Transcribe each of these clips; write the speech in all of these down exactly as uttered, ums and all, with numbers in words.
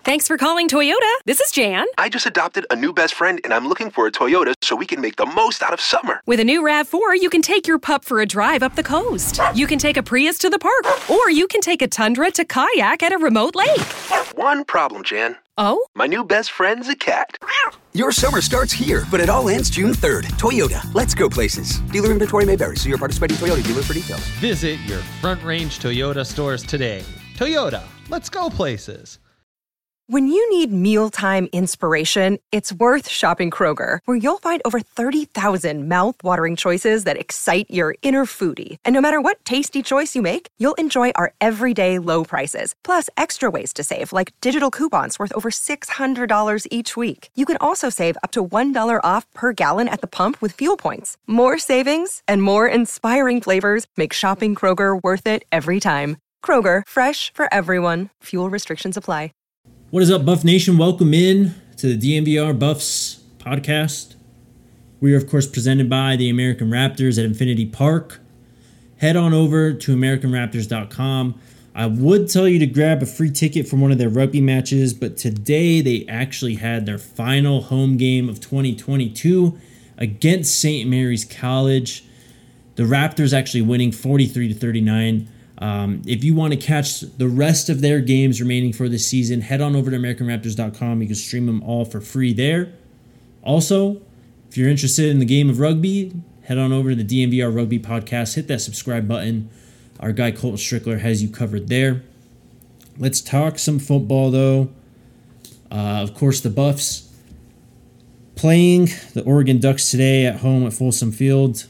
Thanks for calling Toyota. This is Jan. I just adopted a new best friend, and I'm looking for a Toyota so we can make the most out of summer. With a new RAV four, you can take your pup for a drive up the coast. You can take a Prius to the park, or you can take a Tundra to kayak at a remote lake. One problem, Jan. Oh? My new best friend's a cat. Your summer starts here, but it all ends June third. Toyota, let's go places. Dealer inventory may vary. See your participating Toyota dealer for details. Visit your Front Range Toyota stores today. Toyota, let's go places. When you need mealtime inspiration, it's worth shopping Kroger, where you'll find over thirty thousand mouth-watering choices that excite your inner foodie. And no matter what tasty choice you make, you'll enjoy our everyday low prices, plus extra ways to save, like digital coupons worth over six hundred dollars each week. You can also save up to one dollar off per gallon at the pump with fuel points. More savings and more inspiring flavors make shopping Kroger worth it every time. Kroger, fresh for everyone. Fuel restrictions apply. What is up, Buff Nation? Welcome in to the D N V R Buffs podcast. We are, of course, presented by the American Raptors at Infinity Park. Head on over to American Raptors dot com. I would tell you to grab a free ticket from one of their rugby matches, but today they actually had their final home game of twenty twenty-two against Saint Mary's College. The Raptors actually winning forty-three to thirty-nine. Um, if you want to catch the rest of their games remaining for this season, head on over to American Raptors dot com. You can stream them all for free there. Also, if you're interested in the game of rugby, head on over to the D N V R Rugby Podcast. Hit that subscribe button. Our guy Colton Strickler has you covered there. Let's talk some football, though. Uh, of course, the Buffs playing the Oregon Ducks today at home at Folsom Field.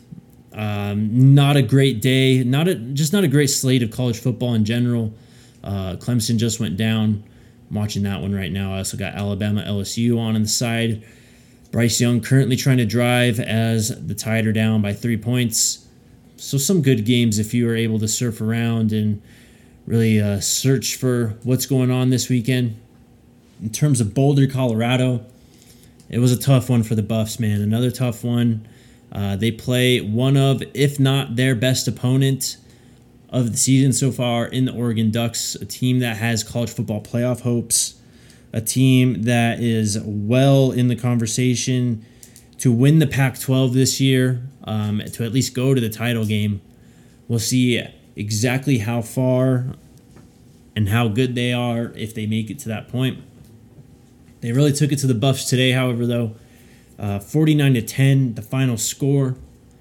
Um, not a great day, not a, just not a great slate of college football in general. Uh, Clemson just went down. I'm watching that one right now. I also got Alabama, L S U on on the side. Bryce Young currently trying to drive as the Tide are down by three points. So some good games if you are able to surf around and really uh, search for what's going on this weekend. In terms of Boulder, Colorado, it was a tough one for the Buffs, man. Another tough one. Uh, they play one of, if not their best opponent of the season so far in the Oregon Ducks, a team that has college football playoff hopes, a team that is well in the conversation to win the Pac twelve this year, um, to at least go to the title game. We'll see exactly how far and how good they are if they make it to that point. They really took it to the Buffs today, however, though. Uh, forty-nine to ten, the final score.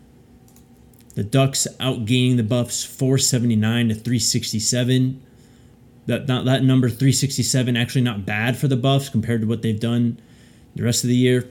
The Ducks outgaining the Buffs four seventy-nine to three sixty-seven. That not that number three sixty-seven actually not bad for the Buffs compared to what they've done the rest of the year.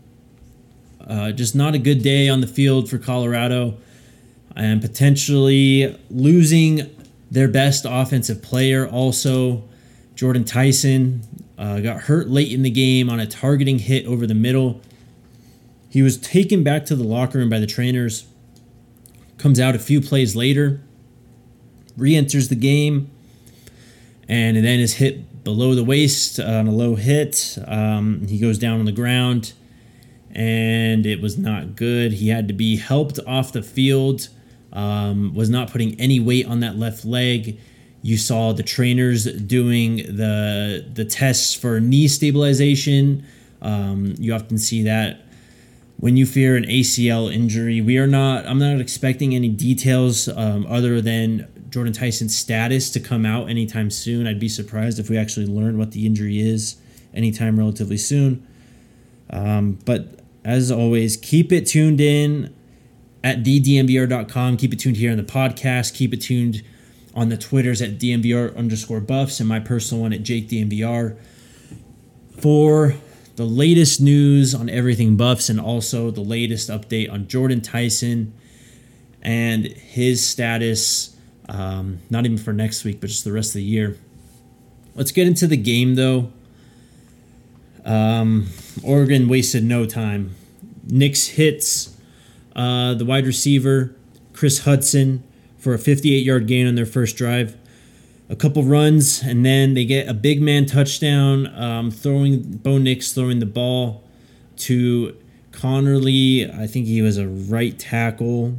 Uh, just not a good day on the field for Colorado, and potentially losing their best offensive player. Also, Jordan Tyson uh, got hurt late in the game on a targeting hit over the middle. He was taken back to the locker room by the trainers, comes out a few plays later, re-enters the game, and then is hit below the waist on a low hit. Um, he goes down on the ground, and it was not good. He had to be helped off the field, um, was not putting any weight on that left leg. You saw the trainers doing the, the tests for knee stabilization. Um, you often see that when you fear an A C L injury. We are not, I'm not expecting any details um, other than Jordan Tyson's status to come out anytime soon. I'd be surprised if we actually learn what the injury is anytime relatively soon. Um, but as always, keep it tuned in at the D N V R dot com. Keep it tuned here on the podcast. Keep it tuned on the Twitters at D N V R underscore Buffs and my personal one at Jake D N V R for the latest news on everything Buffs and also the latest update on Jordan Tyson and his status, um, not even for next week, but just the rest of the year. Let's get into the game, though. Um, Oregon wasted no time. Nix hits uh, the wide receiver, Chris Hudson, for a fifty-eight-yard gain on their first drive. A couple runs, and then they get a big man touchdown, um, throwing Bo Nix throwing the ball to Connerly. I think he was a right tackle.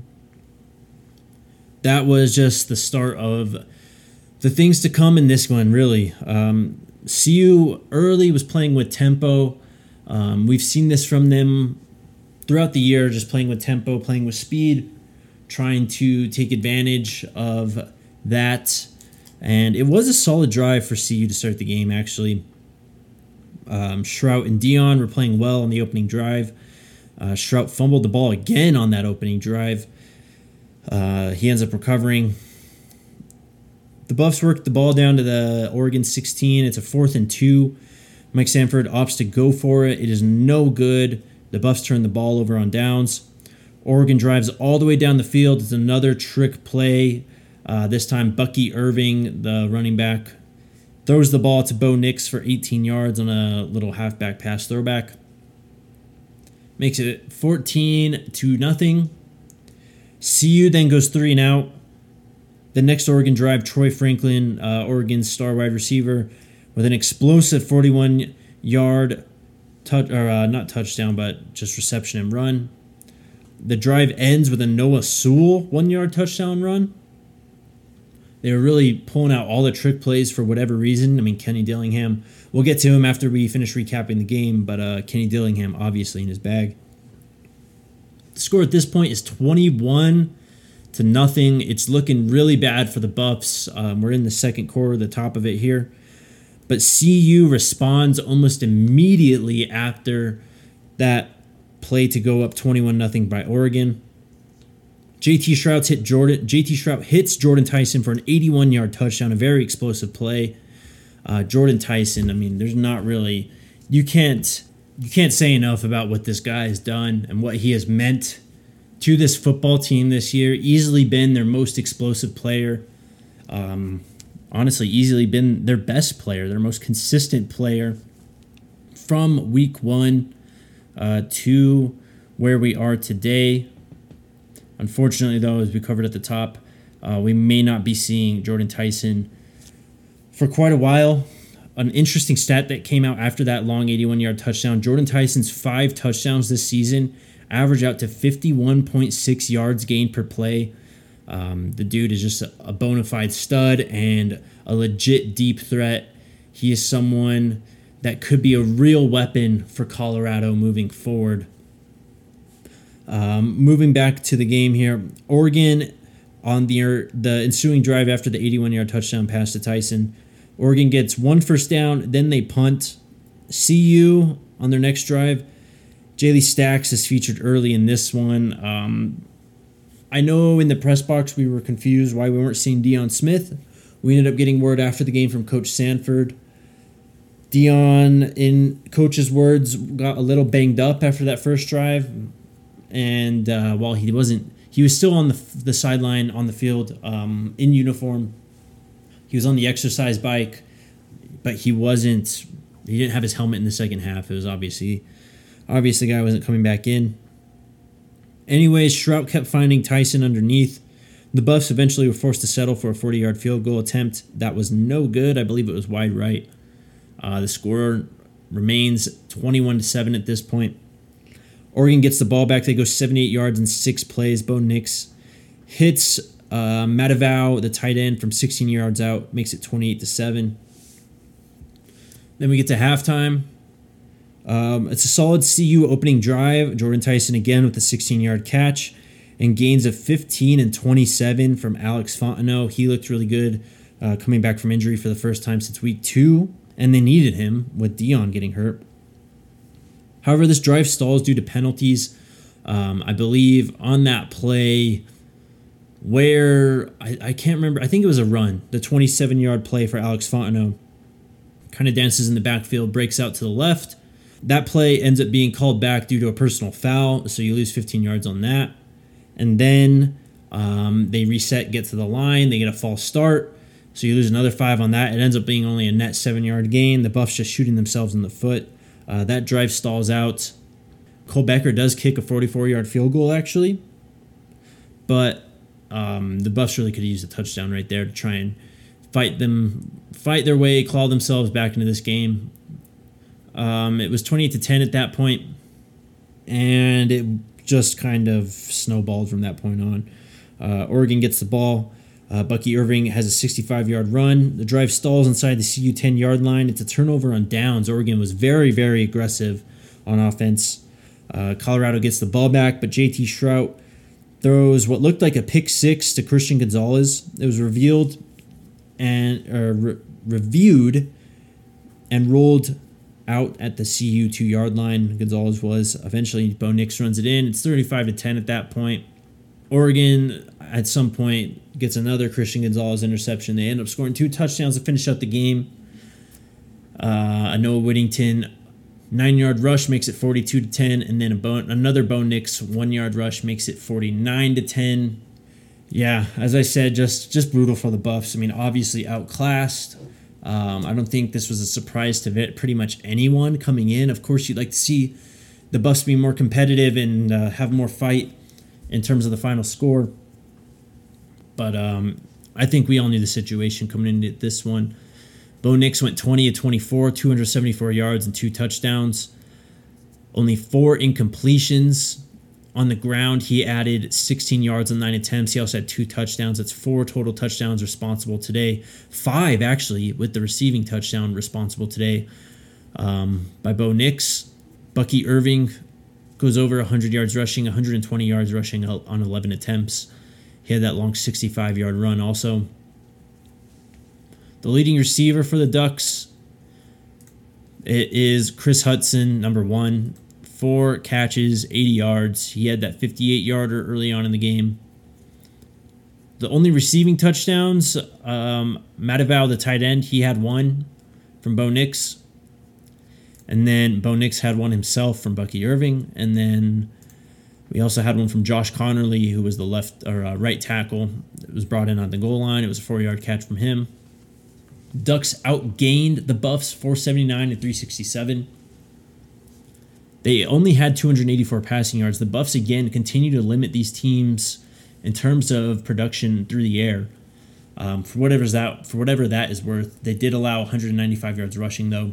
That was just the start of the things to come in this one, really. Um, C U early was playing with tempo. Um, we've seen this from them throughout the year, just playing with tempo, playing with speed, trying to take advantage of that. And it was a solid drive for C U to start the game, actually. Um, Shrout and Dion were playing well on the opening drive. Uh, Shrout fumbled the ball again on that opening drive. Uh, he ends up recovering. The Buffs worked the ball down to the Oregon sixteen. It's a fourth and two. Mike Sanford opts to go for it. It is no good. The Buffs turn the ball over on downs. Oregon drives all the way down the field. It's another trick play. Uh, this time, Bucky Irving, the running back, throws the ball to Bo Nix for eighteen yards on a little halfback pass throwback. Makes it fourteen to nothing. C U then goes three and out. The next Oregon drive, Troy Franklin, uh, Oregon's star wide receiver, with an explosive forty-one-yard touch, or uh, not touchdown, but just reception and run. The drive ends with a Noah Sewell one-yard touchdown run. They were really pulling out all the trick plays for whatever reason. I mean, Kenny Dillingham, we'll get to him after we finish recapping the game, but uh, Kenny Dillingham obviously in his bag. The score at this point is twenty-one to nothing. It's looking really bad for the Buffs. Um, we're in the second quarter, the top of it here. But C U responds almost immediately after that play to go up twenty-one nothing by Oregon. J T Shrout hit Jordan. J T Shrout hits Jordan Tyson for an eighty-one-yard touchdown, a very explosive play. Uh, Jordan Tyson, I mean, there's not really you can't you can't say enough about what this guy has done and what he has meant to this football team this year. Easily been their most explosive player. Um, honestly, easily been their best player, their most consistent player from week one uh, to where we are today. Unfortunately, though, as we covered at the top, uh, we may not be seeing Jordan Tyson for quite a while. An interesting stat that came out after that long eighty-one-yard touchdown, Jordan Tyson's five touchdowns this season average out to fifty-one point six yards gained per play. Um, the dude is just a, a bona fide stud and a legit deep threat. He is someone that could be a real weapon for Colorado moving forward. Um, moving back to the game here, Oregon on the the ensuing drive after the eighty-one-yard touchdown pass to Tyson, Oregon gets one first down, then they punt. C U on their next drive, Jaylee Stacks is featured early in this one. Um, I know in the press box we were confused why we weren't seeing Deion Smith. We ended up getting word after the game from Coach Sanford. Deion, in Coach's words, got a little banged up after that first drive. And uh, while he wasn't, he was still on the the sideline on the field um, in uniform. He was on the exercise bike, but he wasn't. He didn't have his helmet in the second half. It was obviously, obvious the guy wasn't coming back in. Anyways, Shrout kept finding Tyson underneath. The Buffs eventually were forced to settle for a forty-yard field goal attempt. That was no good. I believe it was wide right. Uh, the score remains twenty-one to seven at this point. Oregon gets the ball back. They go seventy-eight yards in six plays. Bo Nix hits uh, Matavao, the tight end, from sixteen yards out. Makes it twenty-eight to seven. Then we get to halftime. Um, it's a solid C U opening drive. Jordan Tyson again with a sixteen-yard catch and gains of fifteen and twenty-seven from Alex Fontenot. He looked really good uh, coming back from injury for the first time since week two, and they needed him with Dion getting hurt. However, this drive stalls due to penalties. Um, I believe on that play where, I, I can't remember, I think it was a run, the twenty-seven-yard play for Alex Fontenot. Kind of dances in the backfield, breaks out to the left. That play ends up being called back due to a personal foul, so you lose fifteen yards on that. And then um, they reset, get to the line, they get a false start, so you lose another five on that. It ends up being only a net seven-yard gain. The Buffs just shooting themselves in the foot. Uh, that drive stalls out. Cole Becker does kick a forty-four-yard field goal, actually. But um, the Buffs really could have used a touchdown right there to try and fight them, fight their way, claw themselves back into this game. Um, it was twenty-eight to ten at that point, and it just kind of snowballed from that point on. Uh, Oregon gets the ball Uh, Bucky Irving has a sixty-five-yard run. The drive stalls inside the C U ten-yard line. It's a turnover on downs. Oregon was very, very aggressive on offense. Uh, Colorado gets the ball back, but J T Shrout throws what looked like a pick six to Christian Gonzalez. It was revealed and uh, re- reviewed and rolled out at the C U two-yard line. Gonzalez was. Eventually, Bo Nix runs it in. It's thirty-five to ten at that point. Oregon, at some point, gets another Christian Gonzalez interception. They end up scoring two touchdowns to finish out the game. Uh, a Noah Whittington nine-yard rush makes it forty-two to ten, and then a Bo, another Bo Nix one-yard rush makes it forty-nine to ten. Yeah, as I said, just just brutal for the Buffs. I mean, obviously outclassed. Um, I don't think this was a surprise to pretty much anyone coming in. Of course, you'd like to see the Buffs be more competitive and uh, have more fight in terms of the final score. But um, I think we all knew the situation coming into this one. Bo Nix went twenty of twenty-four, two hundred seventy-four yards and two touchdowns. Only four incompletions on the ground. He added sixteen yards on nine attempts. He also had two touchdowns. That's four total touchdowns responsible today. Five, actually, with the receiving touchdown responsible today um, by Bo Nix. Bucky Irving goes over one hundred yards rushing, one hundred twenty yards rushing on eleven attempts. He had that long sixty-five-yard run also. The leading receiver for the Ducks, it is Chris Hudson, number one. Four catches, eighty yards. He had that fifty-eight-yarder early on in the game. The only receiving touchdowns, um, Matavao, the tight end, he had one from Bo Nix. And then Bo Nix had one himself from Bucky Irving. And then we also had one from Josh Connerly, who was the left or uh, right tackle. It was brought in on the goal line. It was a four-yard catch from him. Ducks outgained the Buffs four seventy-nine to three sixty-seven. They only had two hundred eighty-four passing yards. The Buffs, again, continue to limit these teams in terms of production through the air. Um, for, whatever's that, for whatever that is worth, they did allow one hundred ninety-five yards rushing, though.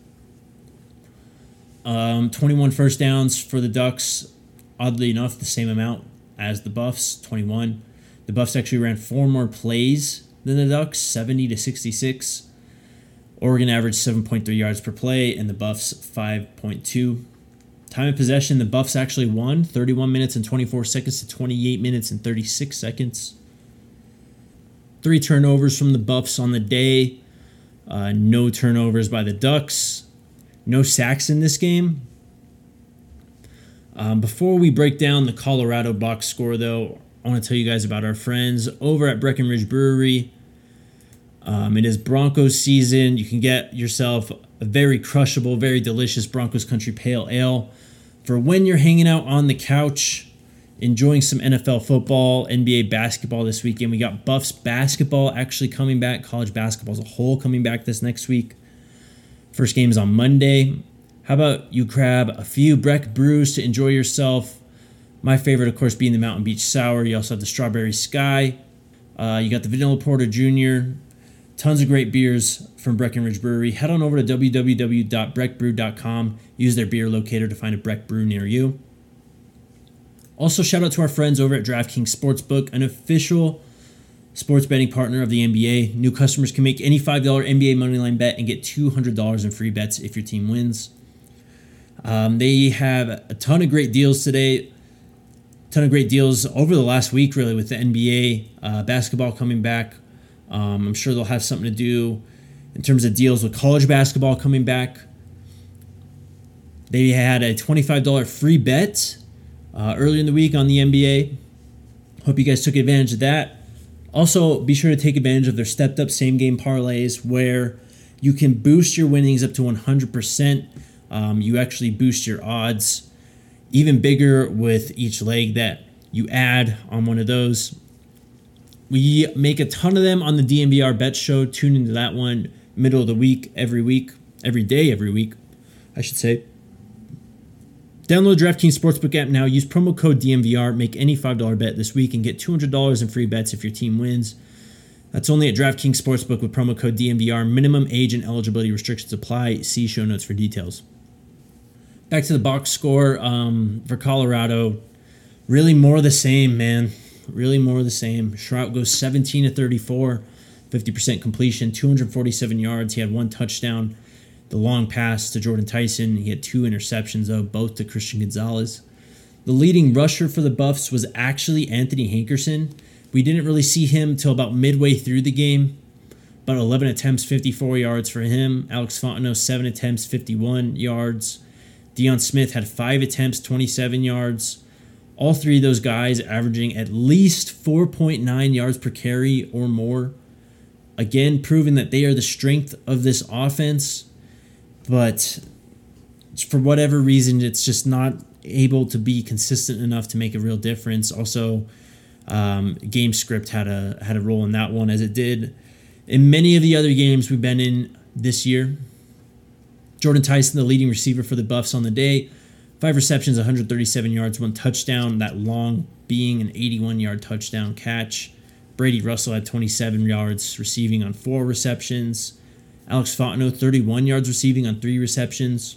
Um, twenty-one first downs for the Ducks. Oddly enough, the same amount as the Buffs, twenty-one. The Buffs actually ran four more plays than the Ducks, seventy to sixty-six. Oregon averaged seven point three yards per play, and the Buffs five point two. Time of possession, the Buffs actually won, thirty-one minutes and twenty-four seconds to twenty-eight minutes and thirty-six seconds. Three turnovers from the Buffs on the day. Uh, no turnovers by the Ducks. No sacks in this game. Um, before we break down the Colorado box score, though, I want to tell you guys about our friends over at Breckenridge Brewery. Um, it is Broncos season. You can get yourself a very crushable, very delicious Broncos Country Pale Ale for when you're hanging out on the couch, enjoying some N F L football, N B A basketball this weekend. We got Buffs basketball actually coming back, college basketball as a whole coming back this next week. First game is on Monday. How about you grab a few Breck brews to enjoy yourself? My favorite, of course, being the Mountain Beach Sour. You also have the Strawberry Sky. Uh, you got the Vanilla Porter Junior Tons of great beers from Breckenridge Brewery. Head on over to w w w dot breck brew dot com. Use their beer locator to find a Breck brew near you. Also, shout out to our friends over at DraftKings Sportsbook, an official sports betting partner of the N B A. New customers can make any five dollars N B A moneyline bet and get two hundred dollars in free bets if your team wins. Um, they have a ton of great deals today. Ton of great deals over the last week, really, with the N B A uh, basketball coming back. Um, I'm sure they'll have something to do in terms of deals with college basketball coming back. They had a twenty-five dollars free bet uh, earlier in the week on the N B A. Hope you guys took advantage of that. Also, be sure to take advantage of their stepped-up same-game parlays where you can boost your winnings up to one hundred percent. Um, you actually boost your odds even bigger with each leg that you add on one of those. We make a ton of them on the D N V R Bet Show. Tune into that one middle of the week, every week, every day, every week, I should say. Download the DraftKings Sportsbook app now. Use promo code D N V R. Make any five dollars bet this week and get two hundred dollars in free bets if your team wins. That's only at DraftKings Sportsbook with promo code D N V R. Minimum age and eligibility restrictions apply. See show notes for details. Back to the box score um, for Colorado. Really more of the same, man. really more of the same. Shrout goes seventeen of thirty-four, fifty percent completion, two hundred forty-seven yards. He had one touchdown. The long pass to Jordan Tyson. He had two interceptions, though, both to Christian Gonzalez. The leading rusher for the Buffs was actually Anthony Hankerson. We didn't really see him till about midway through the game. About eleven attempts, fifty-four yards for him. Alex Fontenot, seven attempts, fifty-one yards. Deion Smith had five attempts, twenty-seven yards. All three of those guys averaging at least four point nine yards per carry or more. Again, proving that they are the strength of this offense. But for whatever reason, it's just not able to be consistent enough to make a real difference. Also, um, game script had a had a role in that one, as it did in many of the other games we've been in this year. Jordan Tyson, the leading receiver for the Buffs on the day, five receptions, one hundred thirty-seven yards, one touchdown, that long being an eighty-one-yard touchdown catch. Brady Russell had twenty-seven yards receiving on four receptions. Alex Fontenot, thirty-one yards receiving on three receptions.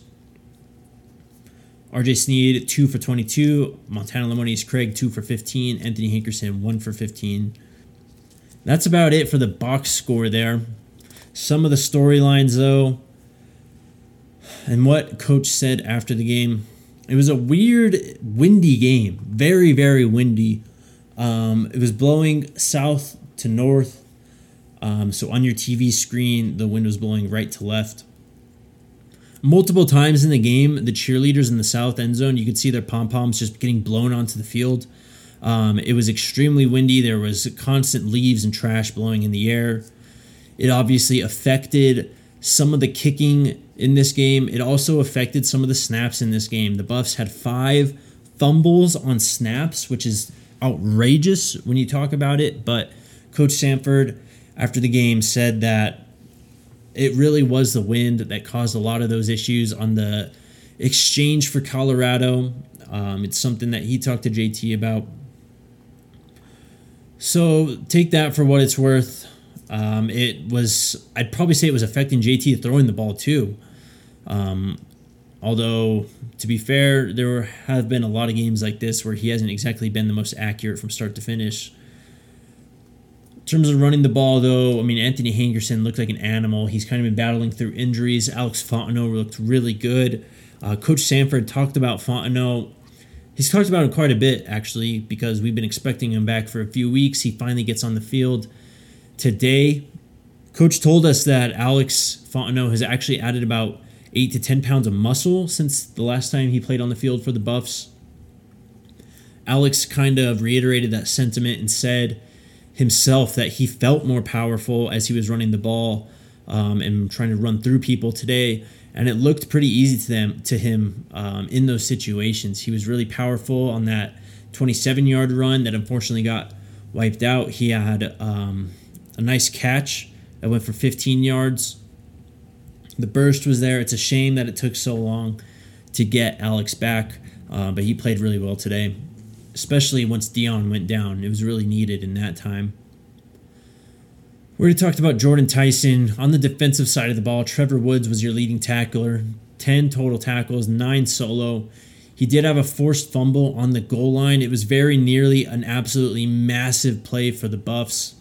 R J Sneed, two for twenty-two. Montana Lamonious Craig, two for fifteen. Anthony Hankerson, one for fifteen. That's about it for the box score there. Some of the storylines, though, and what Coach said after the game. It was a weird, windy game. Very, very windy. Um, it was blowing south to north. Um, so on your T V screen, the wind was blowing right to left. Multiple times in the game, the cheerleaders in the south end zone, you could see their pom-poms just getting blown onto the field. Um, it was extremely windy. There was constant leaves and trash blowing in the air. It obviously affected some of the kicking in this game. It also affected some of the snaps in this game. The Buffs had five fumbles on snaps, which is outrageous when you talk about it. But Coach Sanford, after the game, said that it really was the wind that caused a lot of those issues on the exchange for Colorado. Um, it's something that he talked to J T about. So take that for what it's worth. Um, it was, I'd probably say it was affecting J T throwing the ball too. Um, although, to be fair, there have been a lot of games like this where he hasn't exactly been the most accurate from start to finish. In terms of running the ball, though, I mean, Anthony Hankerson looked like an animal. He's kind of been battling through injuries. Alex Fontenot looked really good. Uh, Coach Sanford talked about Fontenot. He's talked about him quite a bit, actually, because we've been expecting him back for a few weeks. He finally gets on the field today. Coach told us that Alex Fontenot has actually added about eight to ten pounds of muscle since the last time he played on the field for the Buffs. Alex kind of reiterated that sentiment and said himself that he felt more powerful as he was running the ball um, and trying to run through people today. And it looked pretty easy to them, to him um, in those situations. He was really powerful on that twenty-seven-yard run that unfortunately got wiped out. He had um, a nice catch that went for fifteen yards. The burst was there. It's a shame that it took so long to get Alex back, uh, but he played really well today, especially once Deion went down. It was really needed in that time. We already talked about Jordan Tyson. On the defensive side of the ball, Trevor Woods was your leading tackler. ten total tackles, nine solo. He did have a forced fumble on the goal line. It was very nearly an absolutely massive play for the Buffs.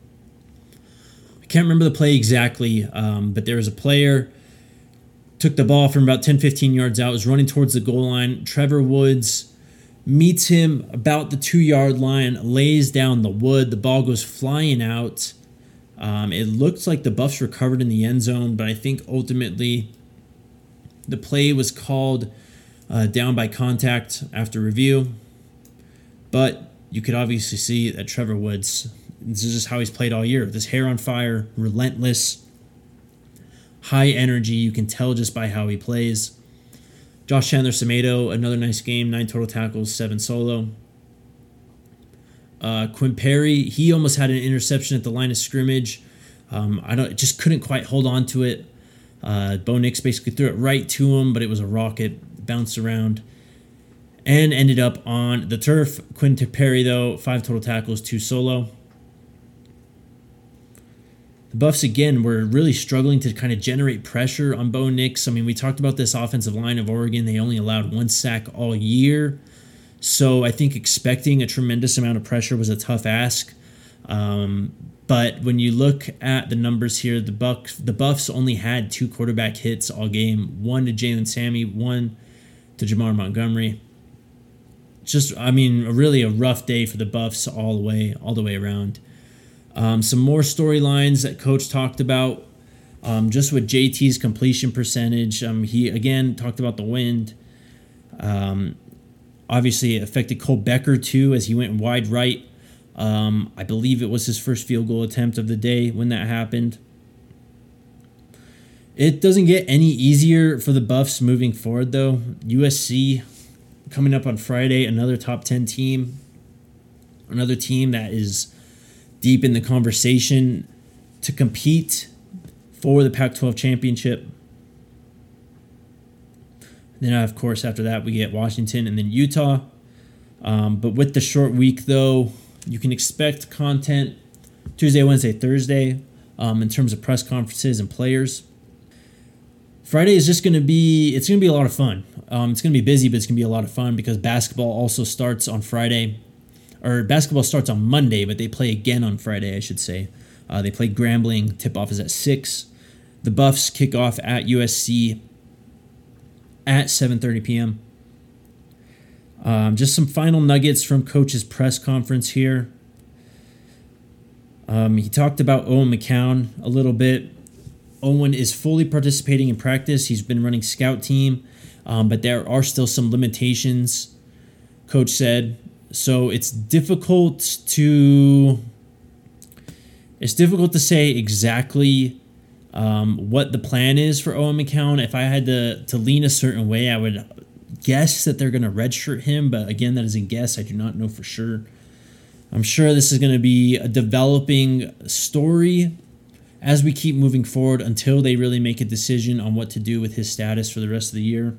I can't remember the play exactly, um, but there was a player, took the ball from about ten, fifteen yards out, was running towards the goal line. Trevor Woods meets him about the two-yard line, lays down the wood. The ball goes flying out. Um, it looked like the Buffs recovered in the end zone, but I think ultimately the play was called uh, down by contact after review. But you could obviously see that Trevor Woods, this is just how he's played all year. This hair on fire, relentless, high energy. You can tell just by how he plays. Josh Chandler-Semedo, another nice game, nine total tackles, seven solo. Uh, Quinn Perry, he almost had an interception at the line of scrimmage. Um, I don't, just couldn't quite hold on to it. Uh, Bo Nix basically threw it right to him, but it was a rocket, bounced around, and ended up on the turf. Quinn Perry, though, five total tackles, two solo. The Buffs, again, were really struggling to kind of generate pressure on Bo Nix. I mean, we talked about this offensive line of Oregon. They only allowed one sack all year. So I think expecting a tremendous amount of pressure was a tough ask. Um, but when you look at the numbers here, the Bucks, the Buffs only had two quarterback hits all game. One to Jalen Sammy, one to Jamar Montgomery. Just, I mean, really a rough day for the Buffs all the way, all the way around. Um, some more storylines that Coach talked about. Um, just with J T's completion percentage, um, he again talked about the wind. Um, obviously, it affected Cole Becker too as he went wide right. Um, I believe it was his first field goal attempt of the day when that happened. It doesn't get any easier for the Buffs moving forward, though. U S C coming up on Friday, another top ten team, another team that is deep in the conversation to compete for the Pac twelve championship. Then, of course, after that, we get Washington and then Utah. Um, but with the short week, though, you can expect content Tuesday, Wednesday, Thursday um, in terms of press conferences and players. Friday is just going to be, it's going to be a lot of fun. Um, it's going to be busy, but it's going to be a lot of fun because basketball also starts on Friday. Or basketball starts on Monday, but they play again on Friday, I should say. Uh, they play Grambling. Tip-off is at six. The Buffs kick off at U S C at seven thirty p.m. Um, just some final nuggets from Coach's press conference here. Um, he talked about Owen McCown a little bit. Owen is fully participating in practice. He's been running scout team, um, but there are still some limitations, Coach said. So it's difficult to it's difficult to say exactly um, what the plan is for Owen McCown. If I had to to lean a certain way, I would guess that they're going to redshirt him. But again, that is a guess. I do not know for sure. I'm sure this is going to be a developing story as we keep moving forward until they really make a decision on what to do with his status for the rest of the year.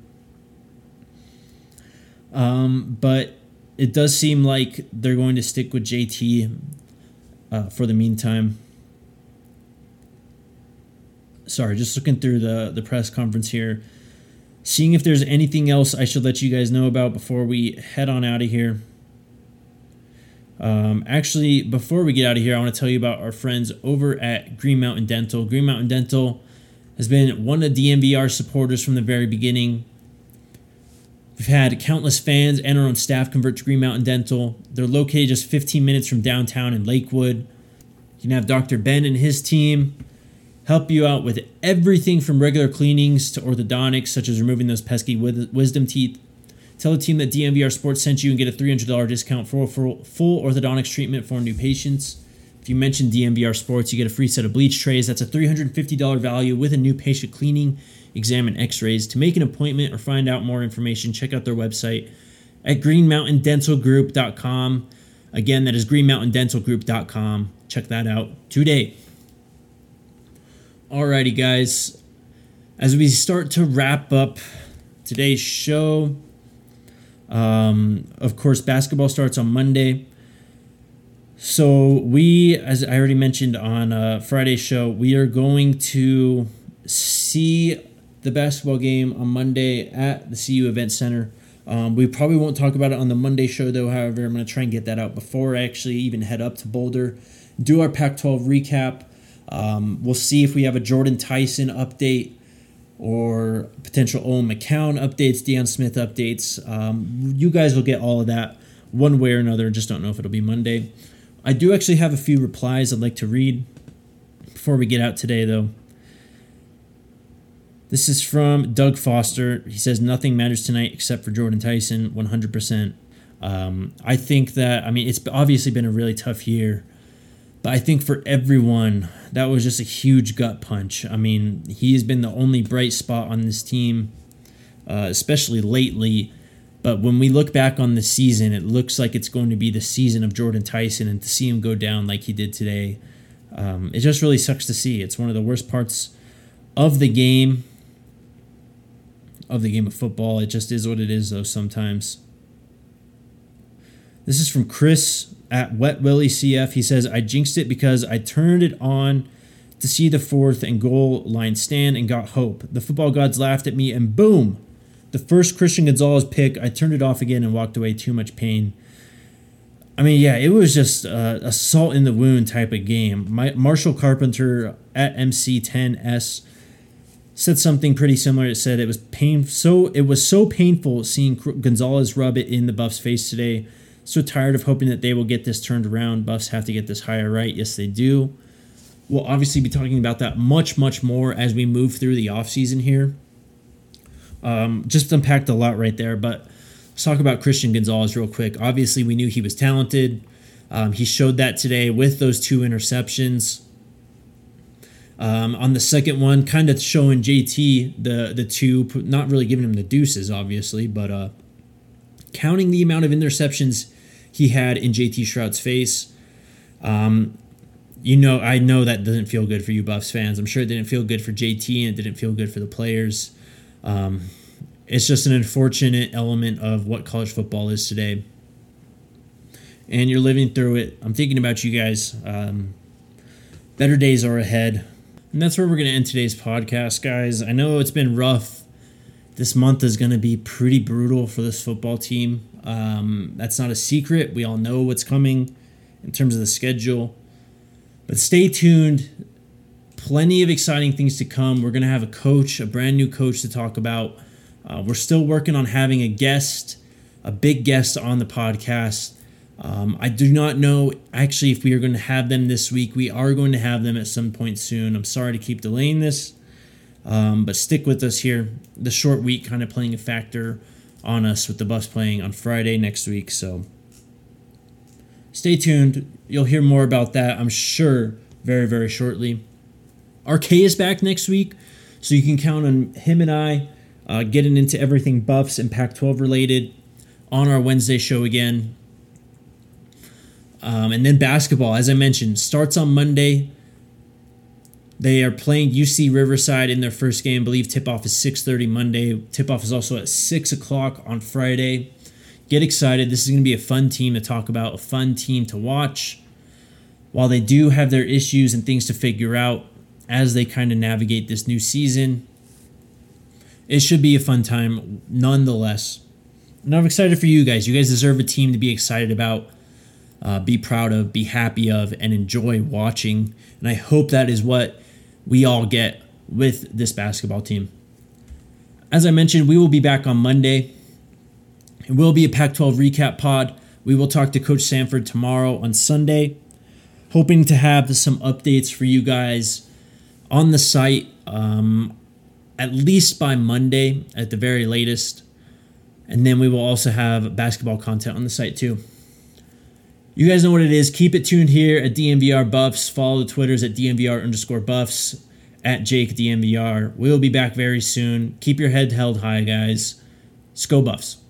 Um, but it does seem like they're going to stick with J T uh, for the meantime. Sorry, just looking through the, the press conference here. Seeing if there's anything else I should let you guys know about before we head on out of here. Um, actually, before we get out of here, I want to tell you about our friends over at Green Mountain Dental. Green Mountain Dental has been one of D M V R supporters from the very beginning. We've had countless fans and our own staff convert to Green Mountain Dental. They're located just fifteen minutes from downtown in Lakewood. You can have Doctor Ben and his team help you out with everything from regular cleanings to orthodontics, such as removing those pesky wisdom teeth. Tell the team that D M V R Sports sent you and get a three hundred dollars discount for, for full orthodontics treatment for new patients. If you mention D M V R Sports, you get a free set of bleach trays. That's a three hundred fifty dollars value with a new patient cleaning, exam, and x-rays. To make an appointment or find out more information, check out their website at green mountain dental group dot com. Again, that is green mountain dental group dot com. Check that out today. Alrighty, guys. As we start to wrap up today's show, um, of course, basketball starts on Monday. So we, as I already mentioned on uh, Friday's show, we are going to see the basketball game on Monday at the C U Event Center. Um, we probably won't talk about it on the Monday show, though. However, I'm going to try and get that out before I actually even head up to Boulder, do our Pac twelve recap. Um, we'll see if we have a Jordan Tyson update or potential Owen McCown updates, Deion Smith updates. Um, you guys will get all of that one way or another. Just don't know if it'll be Monday. I do actually have a few replies I'd like to read before we get out today, though. This is from Doug Foster. He says, nothing matters tonight except for Jordan Tyson, one hundred percent. Um, I think that, I mean, it's obviously been a really tough year, but I think for everyone, that was just a huge gut punch. I mean, he has been the only bright spot on this team, uh, especially lately. But when we look back on the season, it looks like it's going to be the season of Jordan Tyson, and to see him go down like he did today, um, it just really sucks to see. It's one of the worst parts of the game, of the game of football. It just is what it is, though, sometimes. This is from Chris at Wet Willie C F. He says, I jinxed it because I turned it on to see the fourth and goal line stand and got hope. The football gods laughed at me, and boom, the first Christian Gonzalez pick, I turned it off again and walked away. Too much pain. I mean, yeah, it was just a, a salt in the wound type of game. My, Marshall Carpenter at M C ten S said something pretty similar. It said it was pain. So it was so painful seeing Gonzalez rub it in the Buffs' face today. So tired of hoping that they will get this turned around. Buffs have to get this hire right. Yes, they do. We'll obviously be talking about that much, much more as we move through the offseason here. Um, just unpacked a lot right there, but let's talk about Christian Gonzalez real quick. Obviously, we knew he was talented. Um, he showed that today with those two interceptions. Um, on the second one, kind of showing J T the the two, not really giving him the deuces, obviously, but uh, counting the amount of interceptions he had in J T Shrout's face. Um, you know, I know that doesn't feel good for you Buffs fans. I'm sure it didn't feel good for J T and it didn't feel good for the players. Um, it's just an unfortunate element of what college football is today. And you're living through it. I'm thinking about you guys. Um, better days are ahead. And that's where we're going to end today's podcast, guys. I know it's been rough. This month is going to be pretty brutal for this football team. Um, that's not a secret. We all know what's coming in terms of the schedule. But stay tuned. Plenty of exciting things to come. We're going to have a coach, a brand new coach to talk about. Uh, we're still working on having a guest, a big guest on the podcast. Um, I do not know actually if we are going to have them this week. We are going to have them at some point soon. I'm sorry to keep delaying this, um, but stick with us here. The short week kind of playing a factor on us with the Buffs playing on Friday next week. So stay tuned. You'll hear more about that, I'm sure, very, very shortly. R K is back next week, so you can count on him and I uh, getting into everything Buffs and Pac twelve related on our Wednesday show again. Um, and then basketball, as I mentioned, starts on Monday. They are playing U C Riverside in their first game. I believe tip-off is six thirty Monday. Tip-off is also at six o'clock on Friday. Get excited. This is going to be a fun team to talk about, a fun team to watch. While they do have their issues and things to figure out as they kind of navigate this new season, it should be a fun time nonetheless. And I'm excited for you guys. You guys deserve a team to be excited about. Uh, be proud of, be happy of, and enjoy watching. And I hope that is what we all get with this basketball team. As I mentioned, we will be back on Monday. It will be a Pac twelve recap pod. We will talk to Coach Sanford tomorrow on Sunday. Hoping to have some updates for you guys on the site um, at least by Monday at the very latest. And then we will also have basketball content on the site too. You guys know what it is. Keep it tuned here at D M V R Buffs. Follow the Twitters at D M V R underscore Buffs, at Jake D M V R. We'll be back very soon. Keep your head held high, guys. Let's go Buffs.